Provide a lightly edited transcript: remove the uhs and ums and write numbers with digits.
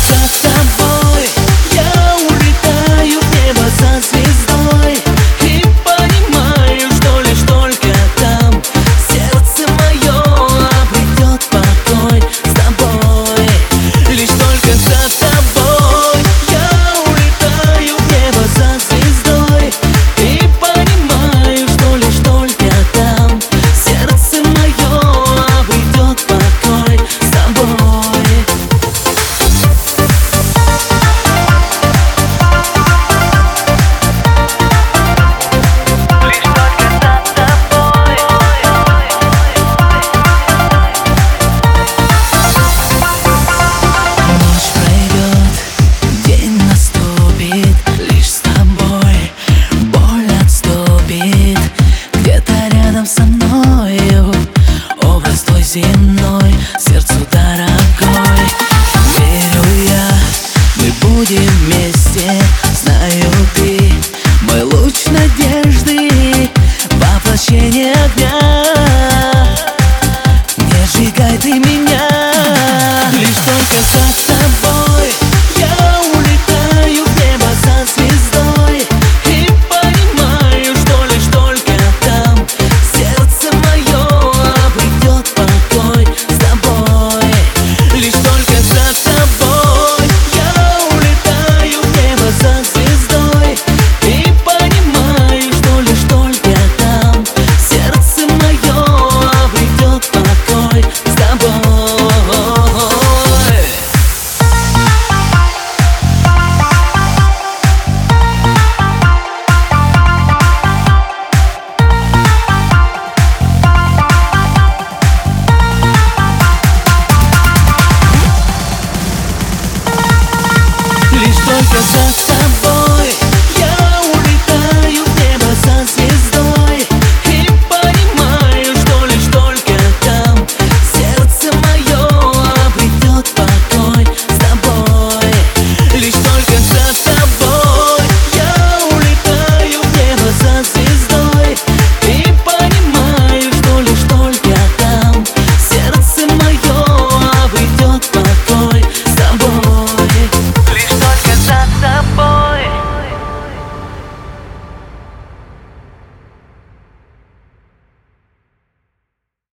за тобой я улетаю в небо за звездой. И понимаю, что лишь только там сердце мое обретет покой с тобой. Лишь только за тобой я улетаю в небо за звездой. И понимаю, что лишь только там сердце мое обретет покой с тобой. Со мною образ твой земной, сердцу дорогой. Верю я, мы будем вместе. Знаю, ты мой луч надежды, воплощение огня. Не сжигай ты меня. Лишь только за тобой я улетаю в небо за звездой. И понимаю, что лишь только там сердце мое обретет покой с тобой. Лишь только за тобой я улетаю в небо за звездой. И понимаю, что лишь только там сердце мое обретет покой с тобой. Лишь только за тобой